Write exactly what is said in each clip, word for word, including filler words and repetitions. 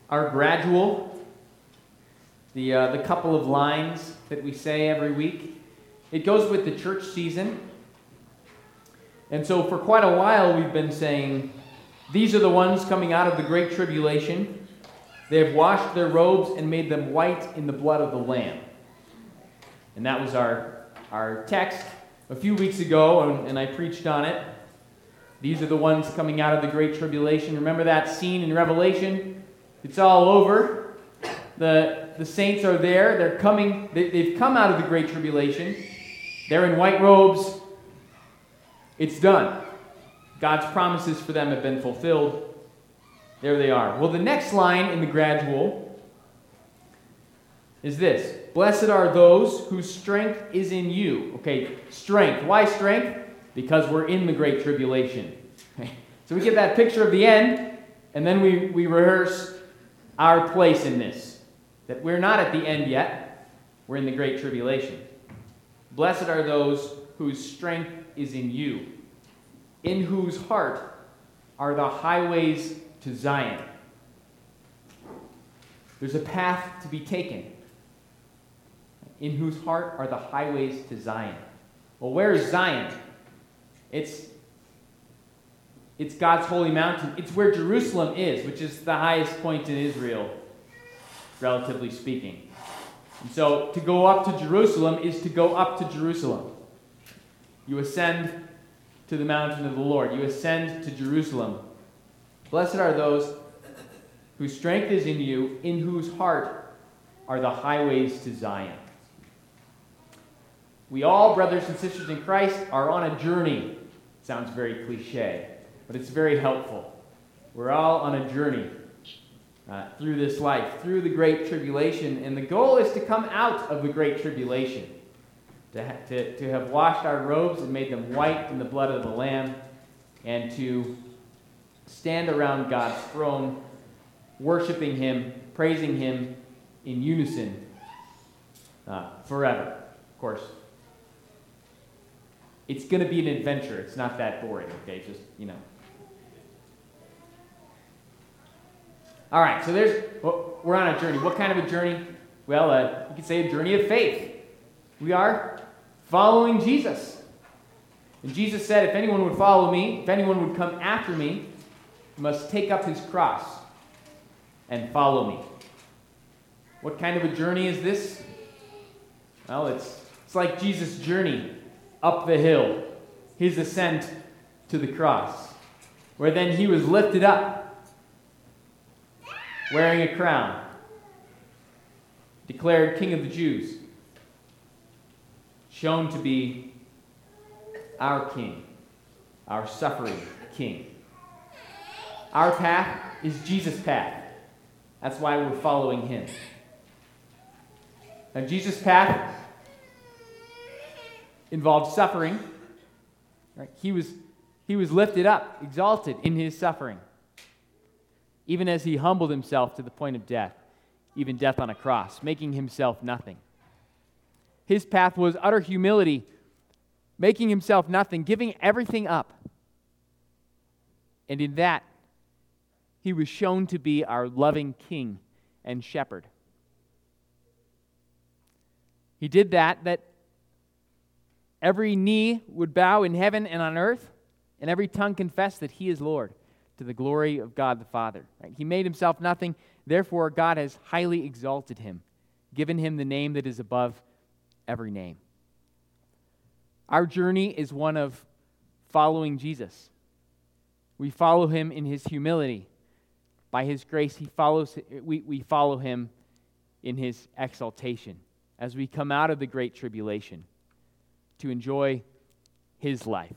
our gradual, the uh, the couple of lines that we say every week. It goes with the church season. And so for quite a while we've been saying, these are the ones coming out of the great tribulation. They have washed their robes and made them white in the blood of the Lamb. And that was our, our text a few weeks ago, and, and I preached on it. These are the ones coming out of the great tribulation. Remember that scene in Revelation? It's all over. The, the saints are there. They're coming. They, they've come out of the great tribulation. They're in white robes. It's done. God's promises for them have been fulfilled. There they are. Well, the next line in the gradual is this. Blessed are those whose strength is in you. Okay, strength. Why strength? Because we're in the great tribulation. So we get that picture of the end, and then we, we rehearse our place in this. That we're not at the end yet. We're in the great tribulation. Blessed are those whose strength is in you, in whose heart are the highways to Zion. There's a path to be taken. In whose heart are the highways to Zion. Well, where is Zion? It's, it's God's holy mountain. It's where Jerusalem is, which is the highest point in Israel, relatively speaking. And so to go up to Jerusalem is to go up to Jerusalem. You ascend to the mountain of the Lord. You ascend to Jerusalem. Blessed are those whose strength is in you, in whose heart are the highways to Zion. We all, brothers and sisters in Christ, are on a journey. Sounds very cliche, but it's very helpful. We're all on a journey uh, through this life, through the great tribulation, and the goal is to come out of the great tribulation, to, ha- to, to have washed our robes and made them white in the blood of the Lamb, and to stand around God's throne, worshiping Him, praising Him in unison uh, forever. Of course, it's going to be an adventure. It's not that boring, okay? Just, you know. All right, so there's, well, we're on a journey. What kind of a journey? Well, uh, you could say a journey of faith. We are following Jesus. And Jesus said, if anyone would follow me, if anyone would come after me, he must take up his cross and follow me. What kind of a journey is this? Well, it's it's like Jesus' journey up the hill, his ascent to the cross, where then he was lifted up, wearing a crown, declared King of the Jews, shown to be our King, our suffering King. Our path is Jesus' path. That's why we're following him. Now, Jesus' path involved suffering. Right? He was, he was lifted up, exalted in his suffering, even as he humbled himself to the point of death, even death on a cross, making himself nothing. His path was utter humility, making himself nothing, giving everything up. And in that, he was shown to be our loving King and Shepherd. He did that, that every knee would bow in heaven and on earth, and every tongue confess that he is Lord, to the glory of God the Father. Right? He made himself nothing, therefore God has highly exalted him, given him the name that is above every name. Our journey is one of following Jesus. We follow him in his humility. By his grace, he follows. We, we follow him in his exaltation as we come out of the great tribulation to enjoy his life.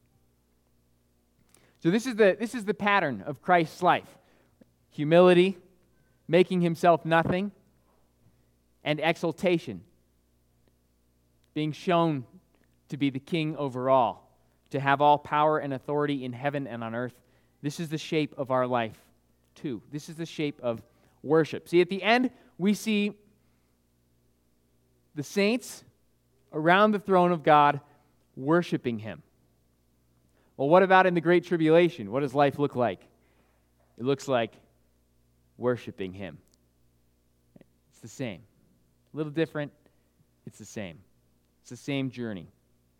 So this is the this is the pattern of Christ's life: humility, making himself nothing, and exaltation, being shown to be the king over all, to have all power and authority in heaven and on earth. This is the shape of our life, too. This is the shape of worship. See, at the end, we see the saints around the throne of God worshiping him. Well, what about in the Great Tribulation? What does life look like? It looks like worshiping him. It's the same. A little different, it's the same. It's the same journey.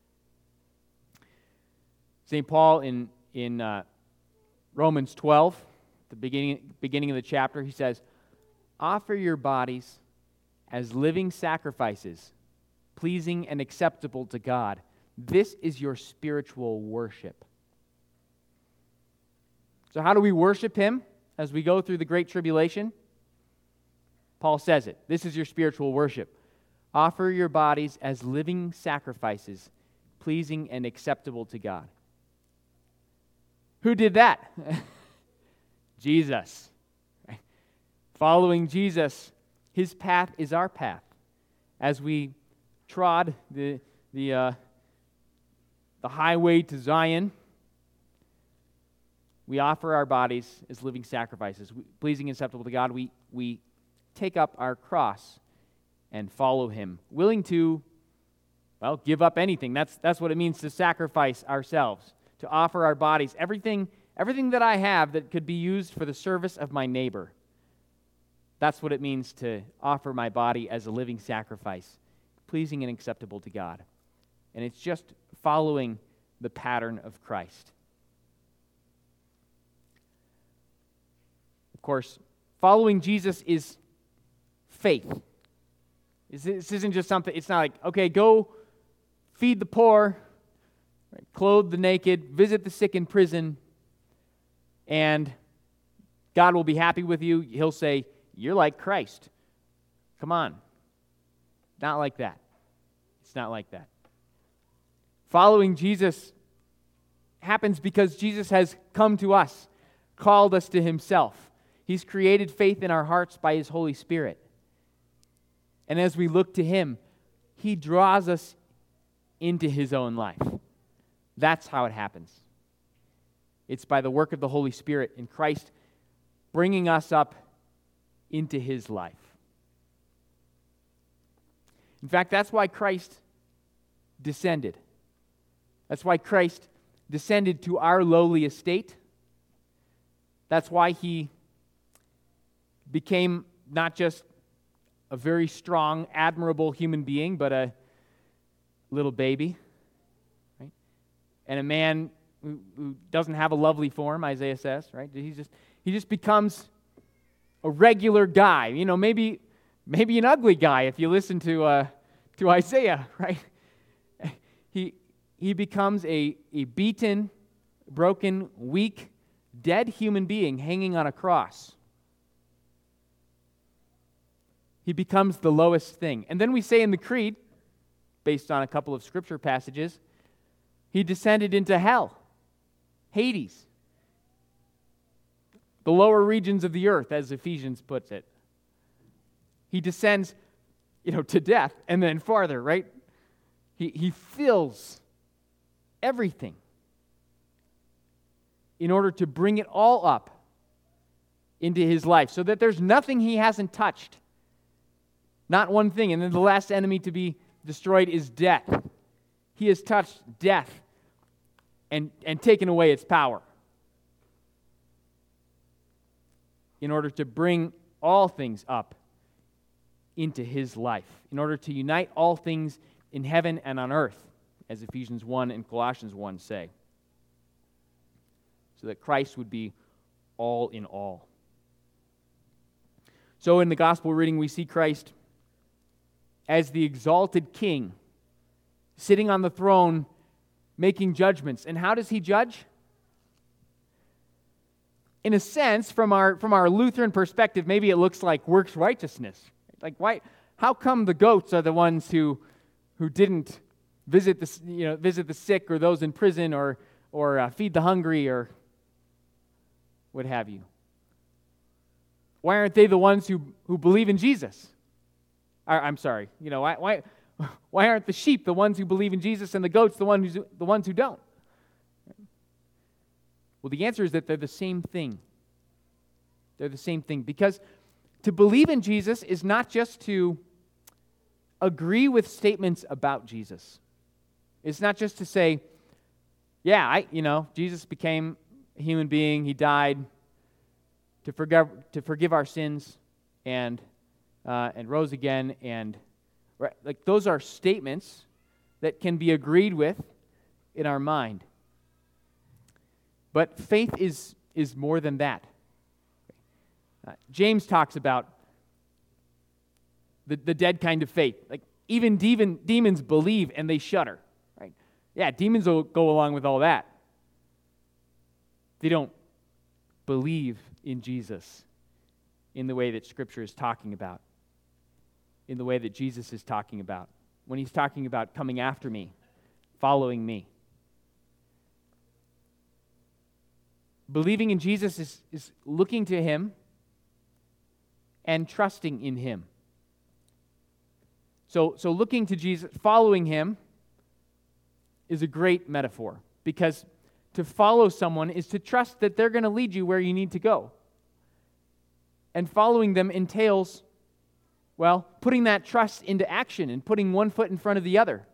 Saint Paul in, in uh, Romans twelve, the beginning, beginning of the chapter, he says, offer your bodies as living sacrifices, pleasing and acceptable to God. This is your spiritual worship. So how do we worship him as we go through the Great Tribulation? Paul says it. This is your spiritual worship. Offer your bodies as living sacrifices, pleasing and acceptable to God. Who did that? Jesus. Right? Following Jesus, his path is our path. As we trod the the uh, the highway to Zion, we offer our bodies as living sacrifices, pleasing and acceptable to God. We we take up our cross and follow him, willing to, well, give up anything. That's that's what it means to sacrifice ourselves, to offer our bodies, everything, everything that I have that could be used for the service of my neighbor. That's what it means to offer my body as a living sacrifice, pleasing and acceptable to God. And it's just following the pattern of Christ. Of course, following Jesus is faith. This isn't just something, it's not like, okay, go feed the poor, right, clothe the naked, visit the sick in prison, and God will be happy with you. He'll say, you're like Christ. Come on. Not like that. It's not like that. Following Jesus happens because Jesus has come to us, called us to himself. He's created faith in our hearts by his Holy Spirit. And as we look to him, he draws us into his own life. That's how it happens. It's by the work of the Holy Spirit in Christ bringing us up into his life. In fact, that's why Christ descended. That's why Christ descended to our lowly estate. That's why he became not just a very strong, admirable human being, but a little baby, right? And a man who, who doesn't have a lovely form, Isaiah says, right? He just he just becomes a regular guy. You know, maybe maybe an ugly guy if you listen to uh, to Isaiah, right? He he becomes a, a beaten, broken, weak, dead human being hanging on a cross. He becomes the lowest thing. And then we say in the Creed, based on a couple of scripture passages, he descended into hell, Hades, the lower regions of the earth, as Ephesians puts it. He descends, you know, to death and then farther, right? He, he fills everything in order to bring it all up into his life so that there's nothing he hasn't touched. Not one thing. And then the last enemy to be destroyed is death. He has touched death and, and taken away its power in order to bring all things up into his life, in order to unite all things in heaven and on earth, as Ephesians one and Colossians one say, so that Christ would be all in all. So in the gospel reading, we see Christ as the exalted king, sitting on the throne, making judgments. And how does he judge? In a sense, from our from our Lutheran perspective, maybe it looks like works righteousness. Like, why? How come the goats are the ones who who didn't visit the you know visit the sick or those in prison or or uh, feed the hungry or what have you? Why aren't they the ones who who believe in Jesus? I'm sorry, you know, why, why why aren't the sheep the ones who believe in Jesus and the goats the ones who, the ones who don't? Well, the answer is that they're the same thing. They're the same thing. Because to believe in Jesus is not just to agree with statements about Jesus. It's not just to say, yeah, I, you know, Jesus became a human being, he died to forgive to forgive our sins, and uh, and rose again, and right, like those are statements that can be agreed with in our mind. But faith is is more than that. Uh, James talks about the, the dead kind of faith. Like even demon, demons believe and they shudder. Right? Yeah, demons will go along with all that. They don't believe in Jesus in the way that Scripture is talking about, in the way that Jesus is talking about, when he's talking about coming after me, following me. Believing in Jesus is, is looking to him and trusting in him. So, so looking to Jesus, following him, is a great metaphor, because to follow someone is to trust that they're going to lead you where you need to go. And following them entails, well, putting that trust into action and putting one foot in front of the other.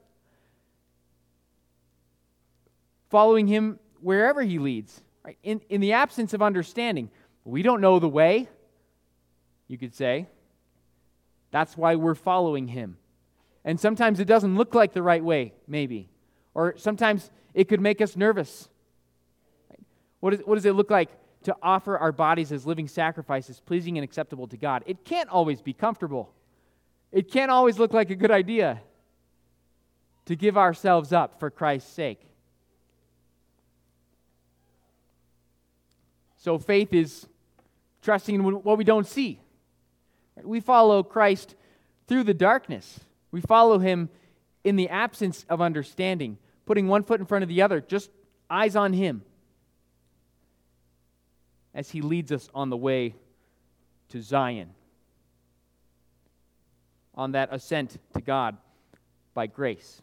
Following him wherever he leads. Right? In, in the absence of understanding, we don't know the way, you could say. That's why we're following him. And sometimes it doesn't look like the right way, maybe. Or sometimes it could make us nervous. Right? What, is, what does it look like to offer our bodies as living sacrifices, pleasing and acceptable to God? It can't always be comfortable. It can't always look like a good idea to give ourselves up for Christ's sake. So faith is trusting in what we don't see. We follow Christ through the darkness. We follow him in the absence of understanding, putting one foot in front of the other, just eyes on him as he leads us on the way to Zion, on that ascent to God by grace.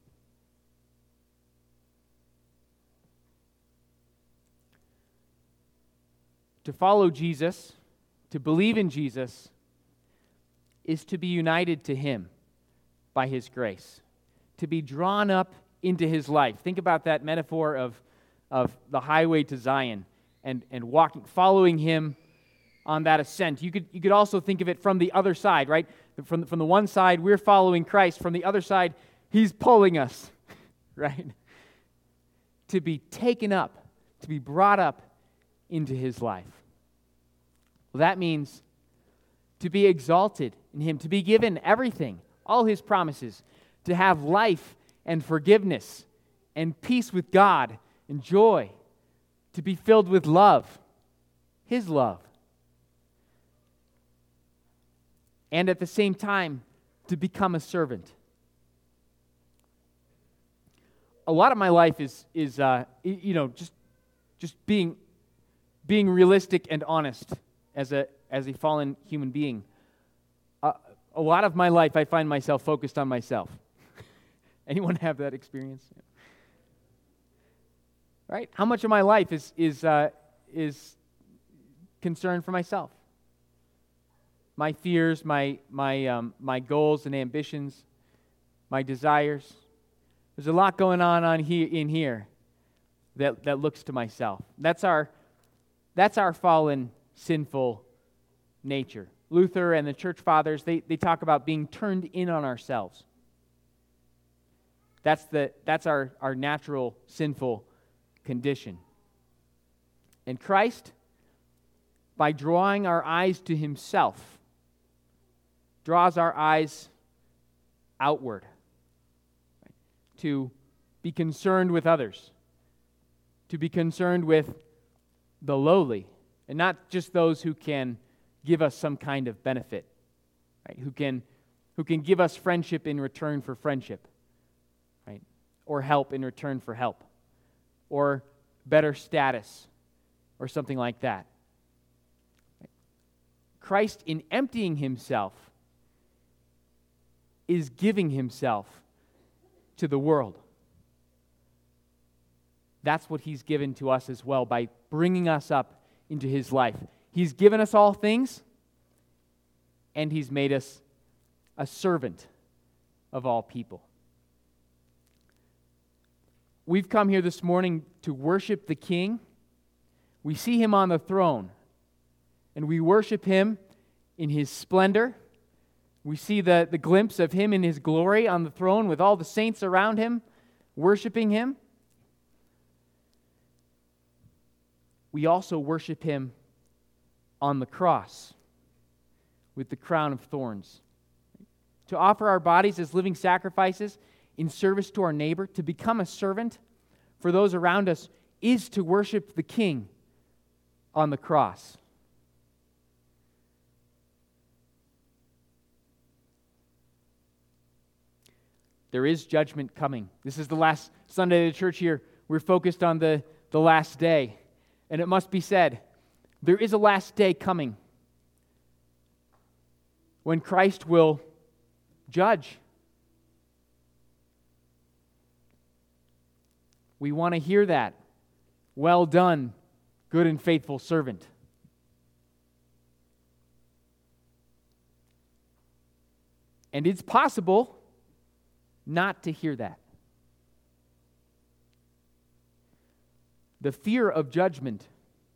To follow Jesus, to believe in Jesus, is to be united to him by his grace, to be drawn up into his life. Think about that metaphor of, of the highway to Zion and, and walking, following him on that ascent. You could, you could also think of it from the other side, right? From, from the one side, we're following Christ. From the other side, he's pulling us, right? To be taken up, to be brought up into his life. Well, that means to be exalted in him, to be given everything, all his promises, to have life and forgiveness and peace with God and joy, to be filled with love, his love. And at the same time, to become a servant. A lot of my life is, is uh, you know, just, just being, being realistic and honest as a, as a fallen human being. Uh, a lot of my life, I find myself focused on myself. Anyone have that experience? Right? How much of my life is is uh, is concerned for myself? My fears, my my um, my goals and ambitions, my desires. There's a lot going on on here in here that that looks to myself. That's our that's our fallen, sinful nature. Luther and the church fathers, they, they talk about being turned in on ourselves. That's the that's our, our natural sinful condition. And Christ, by drawing our eyes to himself, draws our eyes outward, right? To be concerned with others, to be concerned with the lowly, and not just those who can give us some kind of benefit, right? Who can, who can give us friendship in return for friendship, right? Or help in return for help, or better status, or something like that. Right? Christ, in emptying himself, is giving himself to the world. That's what he's given to us as well by bringing us up into his life. He's given us all things, and he's made us a servant of all people. We've come here this morning to worship the King. We see him on the throne, and we worship Him in His splendor. We see the, the glimpse of Him in His glory on the throne with all the saints around Him, worshiping Him. We also worship Him on the cross with the crown of thorns. To offer our bodies as living sacrifices in service to our neighbor, to become a servant for those around us, is to worship the King on the cross. There is judgment coming. This is the last Sunday of the church year. We're focused on the, the last day. And it must be said, there is a last day coming when Christ will judge. We want to hear that. Well done, good and faithful servant. And it's possible not to hear that. The fear of judgment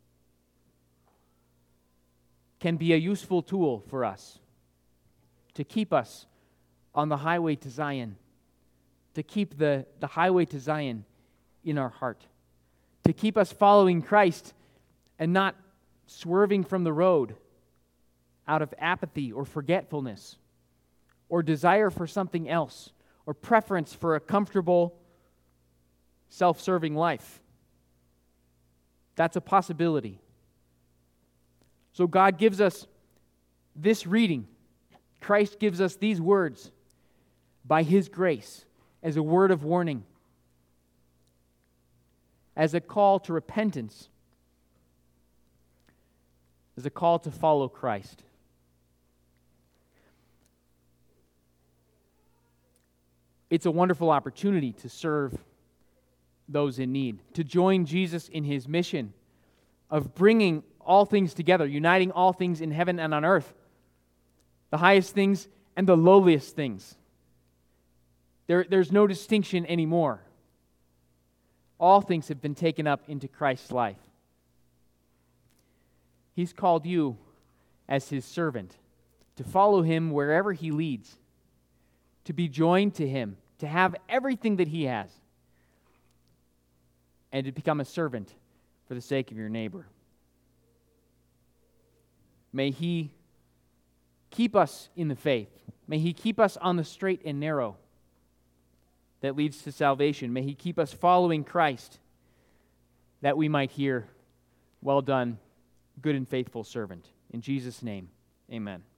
can be a useful tool for us to keep us on the highway to Zion, to keep the, the highway to Zion in our heart, to keep us following Christ and not swerving from the road out of apathy or forgetfulness or desire for something else or preference for a comfortable, self-serving life. That's a possibility. So God gives us this reading. Christ gives us these words by His grace as a word of warning, as a call to repentance, as a call to follow Christ. It's a wonderful opportunity to serve those in need, to join Jesus in His mission of bringing all things together, uniting all things in heaven and on earth, the highest things and the lowliest things. There, there's no distinction anymore. All things have been taken up into Christ's life. He's called you as His servant to follow Him wherever He leads, to be joined to Him, to have everything that He has, and to become a servant for the sake of your neighbor. May He keep us in the faith. May He keep us on the straight and narrow that leads to salvation. May He keep us following Christ, that we might hear, "Well done, good and faithful servant." In Jesus' name, amen.